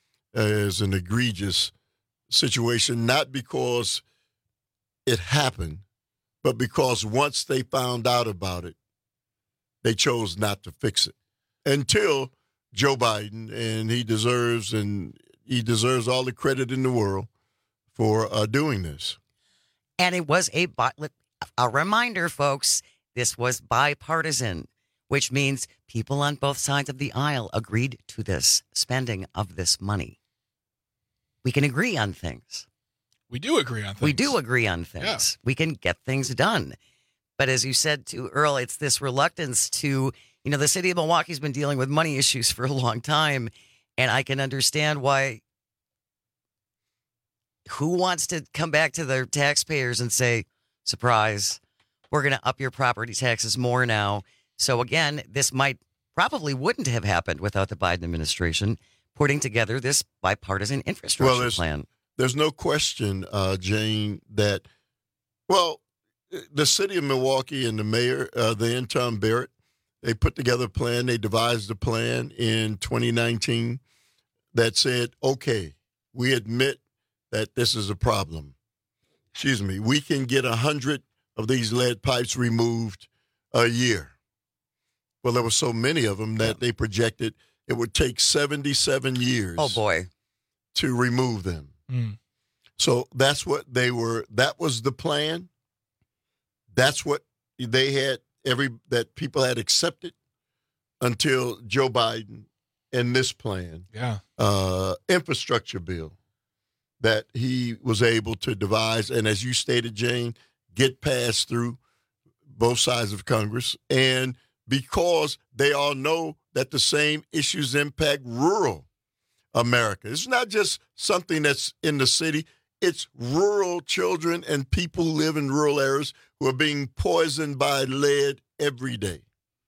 is an egregious situation, not because it happened, but because once they found out about it, they chose not to fix it until Joe Biden, and he deserves and he deserves all the credit in the world for uh, doing this.
And it was a a reminder, folks. This was bipartisan, which means people on both sides of the aisle agreed to this spending of this money. We can agree on things.
We do agree on things.
We do agree on things.
Yeah.
We can get things done. But as you said to Earl, it's this reluctance to, you know, the city of Milwaukee's been dealing with money issues for a long time. And I can understand why. Who wants to come back to their taxpayers and say, surprise, we're going to up your property taxes more now. So again, this might probably wouldn't have happened without the Biden administration putting together this bipartisan infrastructure
well, there's,
plan.
There's no question, uh, Jane, that, well, the city of Milwaukee and the mayor, uh, the Tom Barrett, they put together a plan. They devised a plan in twenty nineteen that said, okay, we admit that this is a problem. Excuse me. We can get a hundred of these lead pipes removed a year. Well, there were so many of them that they projected it would take seventy-seven years.
Oh, boy.
To remove them.
Mm.
So that's what they were. That was the plan. That's what they had, every that people had accepted until Joe Biden and this plan,
yeah,
uh, infrastructure bill that he was able to devise. And as you stated, Jane, get passed through both sides of Congress. And because they all know that the same issues impact rural America. It's not just something that's in the city. It's rural children and people who live in rural areas who are being poisoned by lead every day.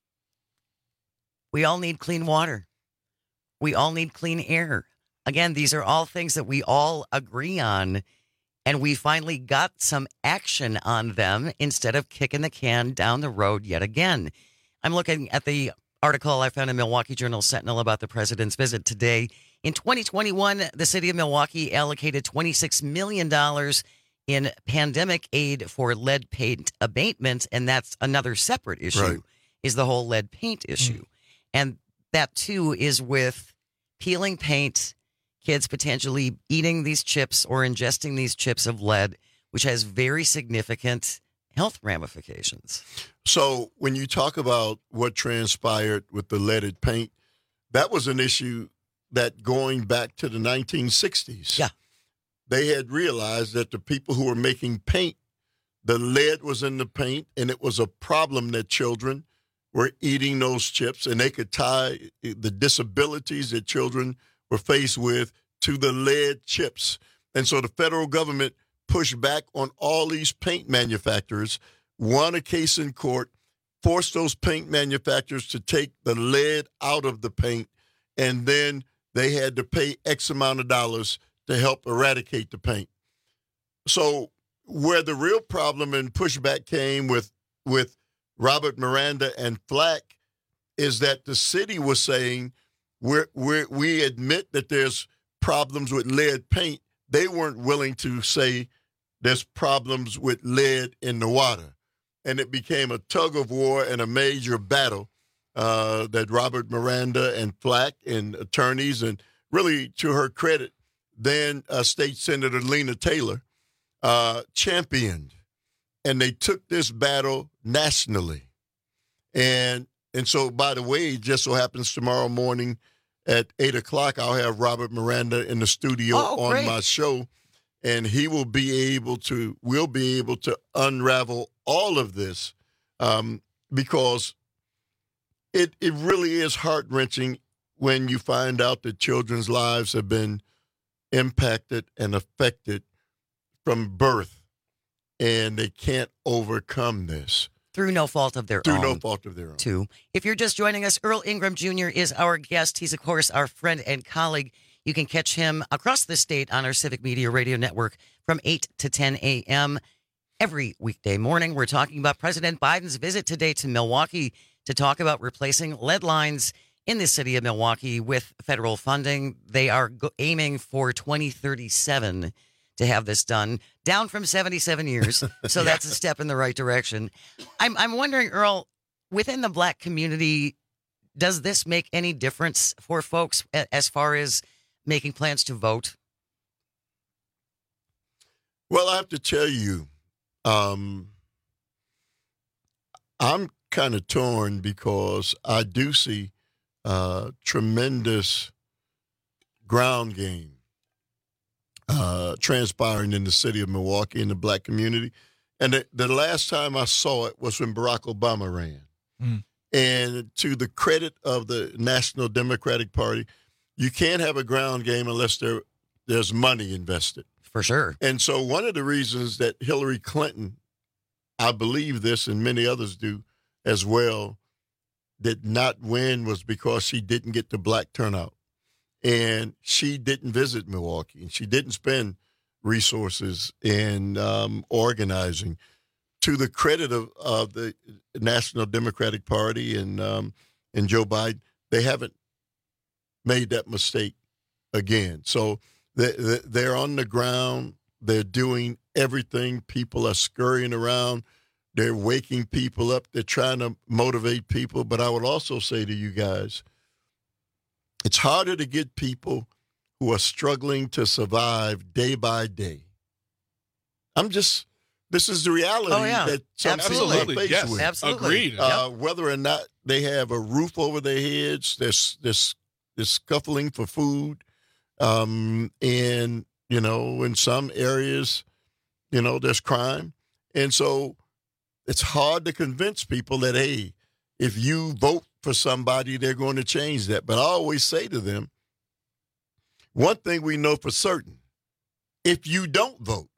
We all need clean water. We all need clean air. Again, these are all things that we all agree on, and we finally got some action on them instead of kicking the can down the road yet again. I'm looking at the article I found in Milwaukee Journal Sentinel about the president's visit today. In twenty twenty-one, the city of Milwaukee allocated twenty-six million dollars in pandemic aid for lead paint abatement, and that's another separate issue,
right.
is the whole lead paint issue. Mm. And that, too, is with peeling paint, kids potentially eating these chips or ingesting these chips of lead, which has very significant health ramifications.
So when you talk about what transpired with the leaded paint, that was an issue that going back to the nineteen sixties,
yeah,
they had realized that the people who were making paint, the lead was in the paint, and it was a problem that children were eating those chips, and they could tie the disabilities that children were faced with to the lead chips. And so the federal government pushed back on all these paint manufacturers, won a case in court, forced those paint manufacturers to take the lead out of the paint, and then they had to pay X amount of dollars to help eradicate the paint. So where the real problem and pushback came with with Robert Miranda and Flack is that the city was saying, we're, we're, we admit that there's problems with lead paint. They weren't willing to say there's problems with lead in the water. And it became a tug of war and a major battle uh, that Robert Miranda and Flack and attorneys, and really to her credit, then uh, State Senator Lena Taylor uh, championed. And they took this battle nationally. And and so, by the way, it just so happens tomorrow morning at eight o'clock, I'll have Robert Miranda in the studio
oh,
on
great.
my show. And he will be able to, will be able to unravel all of this um, because it it really is heart-wrenching when you find out that children's lives have been impacted and affected from birth, and they can't overcome this.
Through no fault of their
Through
own.
no fault of their own.
Too. If you're just joining us, Earl Ingram Junior is our guest. He's, of course, our friend and colleague. You can catch him across the state on our Civic Media Radio Network from eight to ten a.m. every weekday morning. We're talking about President Biden's visit today to Milwaukee to talk about replacing lead lines in the city of Milwaukee with federal funding. They are go- aiming for twenty thirty-seven to have this done, down from seventy-seven years. So yeah. That's a step in the right direction. I'm I'm wondering, Earl, within the black community, does this make any difference for folks as far as making plans to vote?
Well, I have to tell you, um, I'm kind of torn because I do see uh, tremendous ground game uh, transpiring in the city of Milwaukee in the black community. And the, the last time I saw it was when Barack Obama ran. Mm. And to the credit of the National Democratic Party, you can't have a ground game unless there there's money invested.
For sure.
And so one of the reasons that Hillary Clinton, I believe this and many others do as well, did not win was because she didn't get the black turnout. And she didn't visit Milwaukee. And she didn't spend resources in um, organizing. To the credit of, of the National Democratic Party and um, and Joe Biden, they haven't made that mistake again. So they, they're on the ground. They're doing everything. People are scurrying around. They're waking people up. They're trying to motivate people. But I would also say to you guys, it's harder to get people who are struggling to survive day by day. I'm just... This is the reality
oh, yeah.
that some
Absolutely.
people are faced
yes.
with.
Absolutely.
Agreed.
Uh,
yep.
Whether or not they have a roof over their heads, there's this this scuffling for food, um, and you know, in some areas, you know, there's crime, and so it's hard to convince people that hey, if you vote for somebody, they're going to change that. But I always say to them, one thing we know for certain: if you don't vote,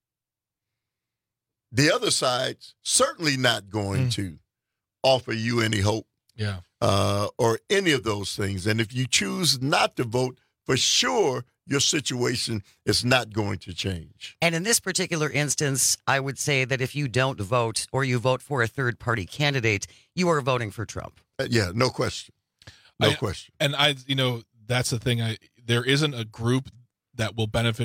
the other side's certainly not going mm. to offer you any hope
yeah.
uh, or any of those things. And if you choose not to vote, for sure your situation is not going to change.
And in this particular instance, I would say that if you don't vote or you vote for a third-party candidate, you are voting for Trump.
Uh, yeah, no question. No
I,
question.
And I, you know, that's the thing. I there isn't a group that will benefit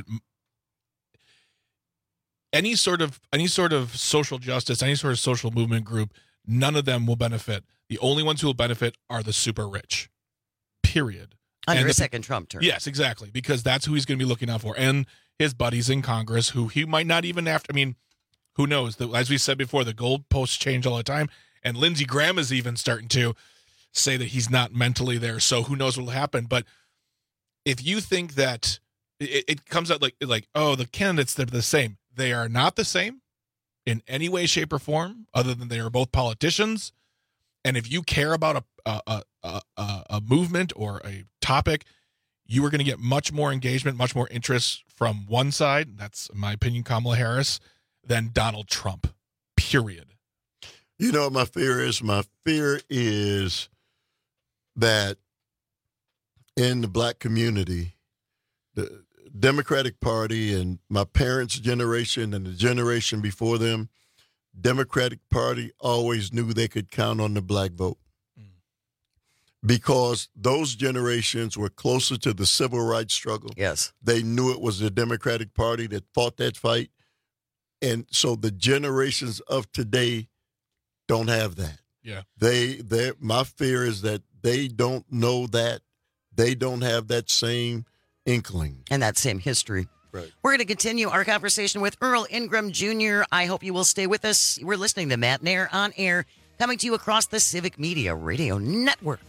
any sort of any sort of social justice, any sort of social movement group. None of them will benefit. The only ones who will benefit are the super rich. Period.
Under
and
a
the,
second Trump term.
Yes, exactly. Because that's who he's going to be looking out for. And his buddies in Congress, who he might not even have to, I mean, who knows? The, as we said before, the goalposts change all the time. And Lindsey Graham is even starting to say that he's not mentally there. So who knows what will happen. But if you think that it, it comes out like, like, oh, the candidates, they're the same. They are not the same in any way, shape, or form, other than they are both politicians. And if you care about a a a, a, a movement or a topic, you are going to get much more engagement, much more interest from one side. That's, in my opinion, Kamala Harris, than Donald Trump. Period.
You know what my fear is? My fear is that in the black community, the Democratic Party and my parents' generation and the generation before them, Democratic Party always knew they could count on the black vote mm. because those generations were closer to the civil rights struggle.
Yes.
They knew it was the Democratic Party that fought that fight. And so the generations of today don't have that.
Yeah.
They they my fear is that they don't know that. They don't have that same inkling.
And that same history.
Right.
We're going to continue our conversation with Earl Ingram Junior I hope you will stay with us. We're listening to Matt Nair on Air, coming to you across the Civic Media Radio Network.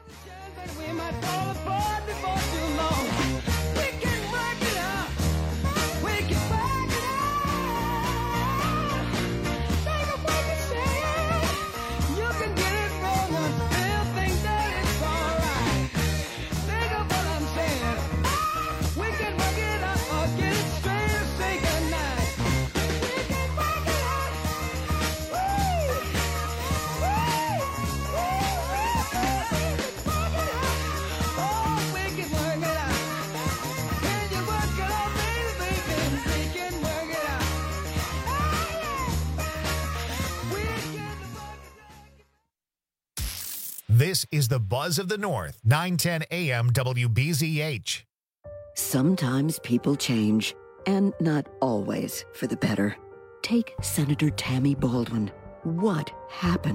This is the Buzz of the North, nine ten A M W B Z H.
Sometimes people change, and not always for the better. Take Senator Tammy Baldwin. What happened?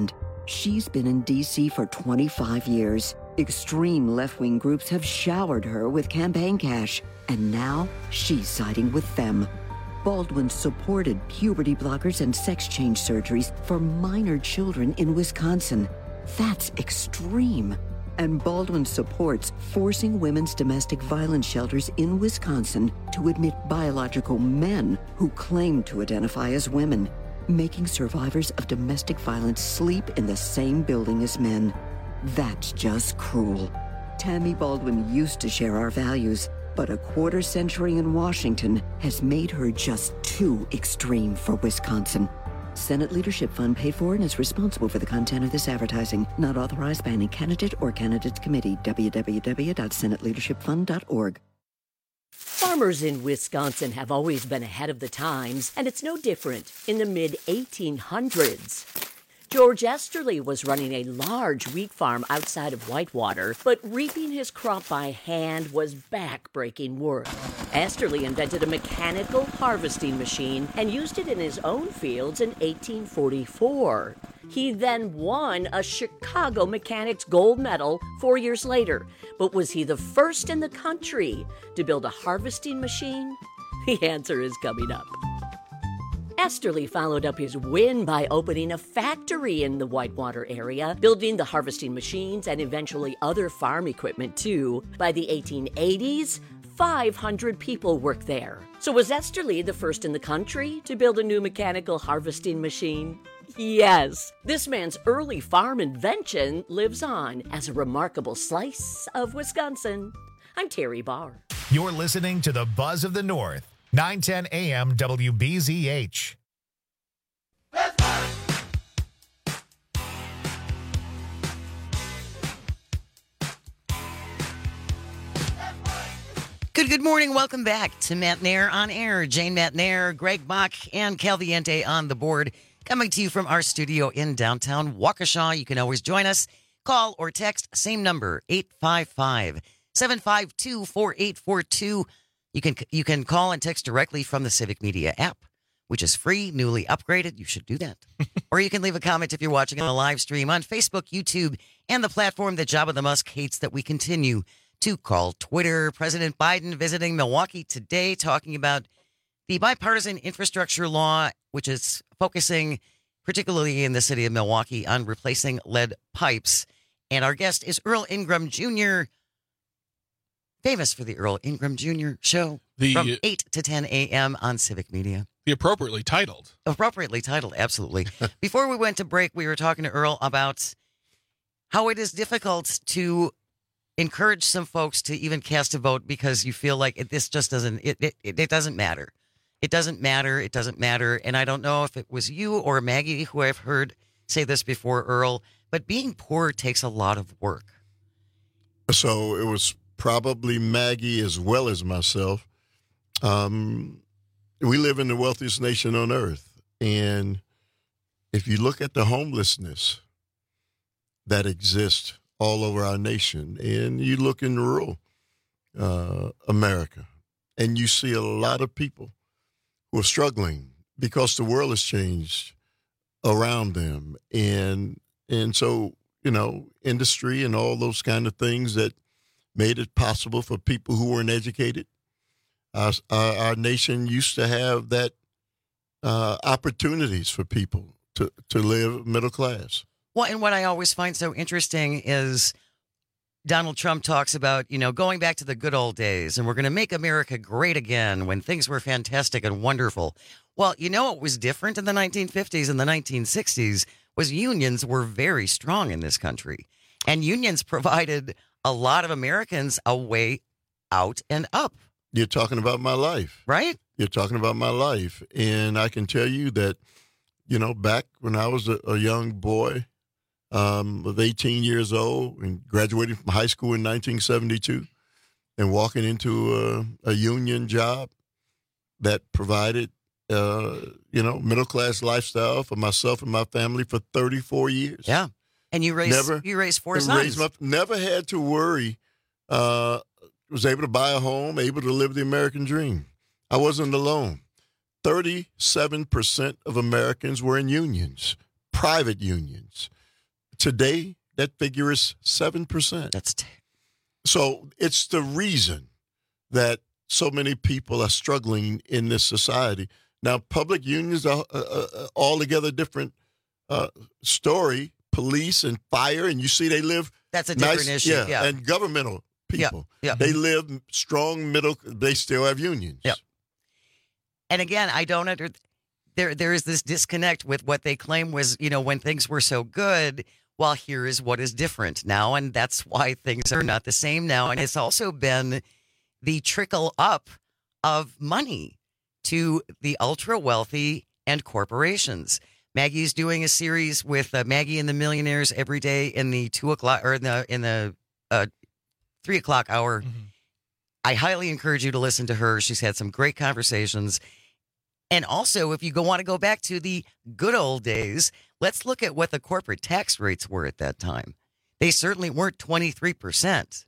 She's been in D C for twenty-five years. Extreme left-wing groups have showered her with campaign cash, and now she's siding with them. Baldwin supported puberty blockers and sex change surgeries for minor children in Wisconsin. That's extreme. And Baldwin supports forcing women's domestic violence shelters in Wisconsin to admit biological men who claim to identify as women, making survivors of domestic violence sleep in the same building as men. That's just cruel. Tammy Baldwin used to share our values, but a quarter century in Washington has made her just too extreme for Wisconsin. Senate Leadership Fund paid for and is responsible for the content of this advertising. Not authorized by any candidate or candidates committee. w w w dot senate leadership fund dot org.
Farmers in Wisconsin have always been ahead of the times, and it's no different in the mid eighteen hundreds. George Esterly was running a large wheat farm outside of Whitewater, but reaping his crop by hand was back-breaking work. Esterly invented a mechanical harvesting machine and used it in his own fields in eighteen forty-four. He then won a Chicago Mechanics Gold Medal four years later. But was he the first in the country to build a harvesting machine? The answer is coming up. Esterly followed up his win by opening a factory in the Whitewater area, building the harvesting machines and eventually other farm equipment too. By the eighteen eighties, five hundred people worked there. So was Esterly the first in the country to build a new mechanical harvesting machine? Yes. This man's early farm invention lives on as a remarkable slice of Wisconsin. I'm Terry Barr.
You're listening to the Buzz of the North. nine ten A M W B Z H.
Good, good morning. Welcome back to Matt Nair on Air. Jane Matt Nair, Greg Bach, and Calviente on the board. Coming to you from our studio in downtown Waukesha. You can always join us. Call or text, same number, eight five five, seven five two, four eight four two. You can you can call and text directly from the Civic Media app, which is free, newly upgraded. You should do that. Or you can leave a comment if you're watching on a live stream on Facebook, YouTube, and the platform that Jabba the Musk hates that we continue to call Twitter. President Biden visiting Milwaukee today, talking about the bipartisan infrastructure law, which is focusing particularly in the city of Milwaukee on replacing lead pipes. And our guest is Earl Ingram Junior, famous for the Earl Ingram Junior show the, from eight to ten a.m. on Civic Media.
The appropriately titled.
Appropriately titled, absolutely. Before we went to break, we were talking to Earl about how it is difficult to encourage some folks to even cast a vote because you feel like it, this just doesn't, it, it, it doesn't matter. It doesn't matter. It doesn't matter. And I don't know if it was you or Maggie who I've heard say this before, Earl, but being poor takes a lot of work.
So it was probably Maggie as well as myself. Um, we live in the wealthiest nation on earth. And if you look at the homelessness that exists all over our nation, and you look in rural uh, America, and you see a lot of people who are struggling because the world has changed around them. And and so, you know, industry and all those kind of things that made it possible for people who weren't educated. Our, our, our nation used to have that uh, opportunities for people to, to live middle class.
Well, and what I always find so interesting is Donald Trump talks about, you know, going back to the good old days, and we're going to make America great again when things were fantastic and wonderful. Well, you know what was different in the nineteen fifties and the nineteen sixties was unions were very strong in this country. And unions provided a lot of Americans a way out and up.
You're talking about my life.
Right?
You're talking about my life. And I can tell you that, you know, back when I was a, a young boy, um, of eighteen years old and graduating from high school in nineteen seventy-two and walking into a, a union job that provided, uh, you know, middle-class lifestyle for myself and my family for thirty-four years.
Yeah. And you raised,
never,
you raised four
raised
sons.
My, never had to worry. Uh, was able to buy a home, able to live the American dream. I wasn't alone. thirty-seven percent of Americans were in unions, private unions. Today, that figure is seven percent.
That's t-
so it's the reason that so many people are struggling in this society. Now, public unions are uh, uh, altogether different uh, story. Police and fire, and you see they live.
That's a different
nice,
issue.
Yeah,
Yeah.
and governmental people.
Yeah, yeah.
They live strong middle. They still have unions.
Yep. And again, I don't under there. There is this disconnect with what they claim was, you know, when things were so good. Well, here is what is different now, and that's why things are not the same now. And it's also been the trickle up of money to the ultra wealthy and corporations. Maggie's doing a series with uh, Maggie and the Millionaires every day in the two o'clock or in the in the uh, three o'clock hour. Mm-hmm. I highly encourage you to listen to her. She's had some great conversations. And also, if you go, want to go back to the good old days, let's look at what the corporate tax rates were at that time. They certainly weren't twenty-three percent.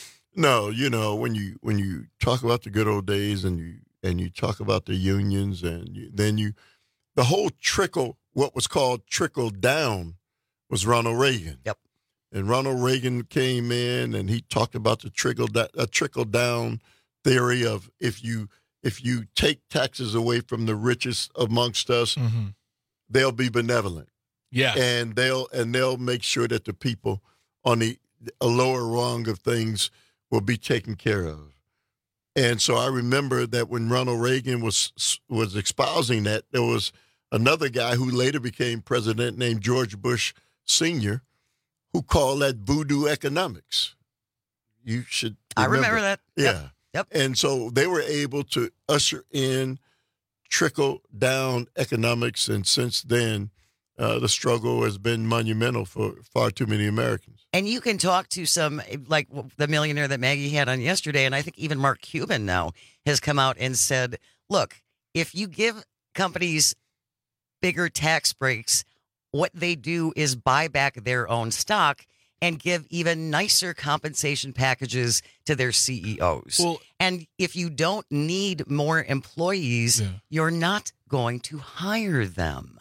No, you know, when you when you talk about the good old days and you and you talk about the unions and you, then you the whole trickle, what was called trickle down, was Ronald Reagan.
Yep.
And Ronald Reagan came in and he talked about the trickle da- a trickle down theory of if you if you take taxes away from the richest amongst us,
mm-hmm.
they'll be benevolent.
Yeah.
And they'll and they'll make sure that the people on the a lower rung of things will be taken care of. And so I remember that when Ronald Reagan was was espousing that, there was another guy who later became president named George Bush Senior who called that voodoo economics. You should remember.
I remember that.
Yeah.
Yep. Yep.
And so they were able to usher in trickle down economics. And since then, uh, the struggle has been monumental for far too many Americans.
And you can talk to some, like the millionaire that Maggie had on yesterday, and I think even Mark Cuban now has come out and said, look, if you give companies bigger tax breaks, what they do is buy back their own stock and give even nicer compensation packages to their C E Os.
Well,
and if you don't need more employees,
yeah.
you're not going to hire them.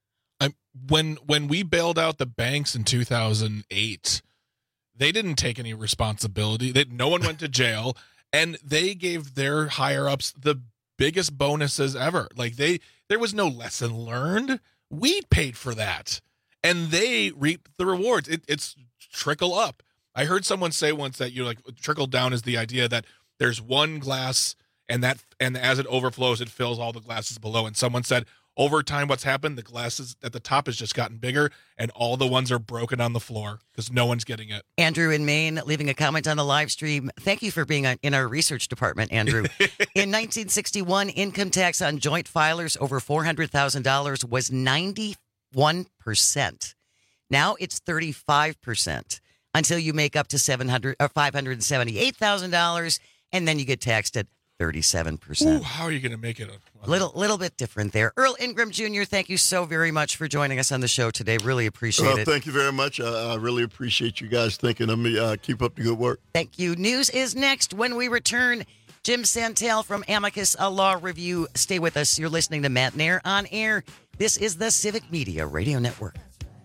I, when when we bailed out the banks in two thousand eight, they didn't take any responsibility. They, no one went to jail, and they gave their higher ups the biggest bonuses ever. Like they, there was no lesson learned. We paid for that, and they reaped the rewards. It, it's trickle up. I heard someone say once that you like trickle down is the idea that there's one glass, and that and as it overflows, it fills all the glasses below. And someone said, over time, what's happened, the glasses at the top has just gotten bigger, and all the ones are broken on the floor because no one's getting it.
Andrew in Maine leaving a comment on the live stream. Thank you for being in our research department, Andrew. In nineteen sixty-one, income tax on joint filers over four hundred thousand dollars was ninety-one percent. Now it's thirty-five percent until you make up to seven hundred or five hundred seventy-eight thousand dollars, and then you get taxed at thirty-seven percent.
Ooh, how are you going to make it a
Little little bit different there. Earl Ingram Junior, thank you so very much for joining us on the show today. Really appreciate
well,
it.
Thank you very much. Uh, I really appreciate you guys thinking of me. Uh, keep up the good work.
Thank you. News is next when we return. Jim Santel from Amicus, a law review. Stay with us. You're listening to Matt Nair on air. This is the Civic Media Radio Network.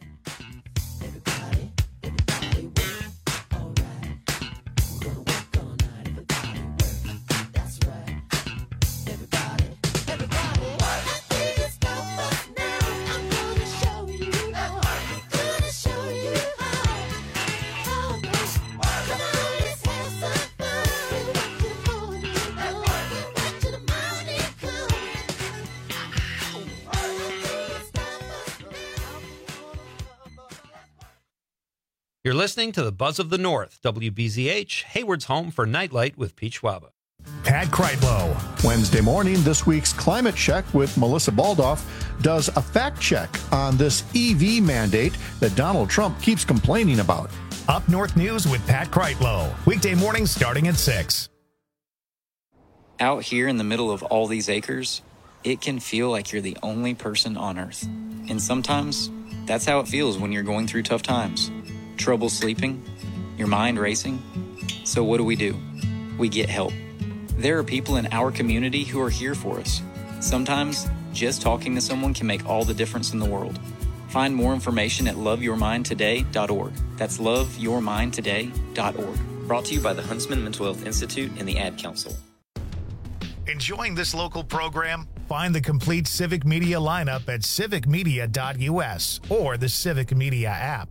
You're listening to the Buzz of the North, W B Z H, Hayward's home for Nightlight with Pete Schwaba.
Pat Kreitlow.
Wednesday morning, this week's Climate Check with Melissa Baldoff does a fact check on this E V mandate that Donald Trump keeps complaining about.
Up North News with Pat Kreitlow. Weekday mornings starting at six.
Out here in the middle of all these acres, it can feel like you're the only person on Earth. And sometimes, that's how it feels when you're going through tough times. Trouble sleeping, your mind racing. So what do we do? We get help. There are people in our community who are here for us. Sometimes, just talking to someone can make all the difference in the world. Find more information at love your mind today dot org. That's love your mind today dot org. Brought to you by the Huntsman Mental Health Institute and the Ad Council.
Enjoying this local program? Find the complete Civic Media lineup at civic media dot u s or the Civic Media app.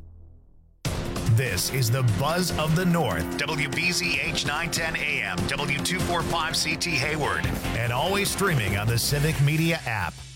This is the Buzz of the North, W B Z H nine ten A M, W two forty-five C T Hayward, and always streaming on the Civic Media app.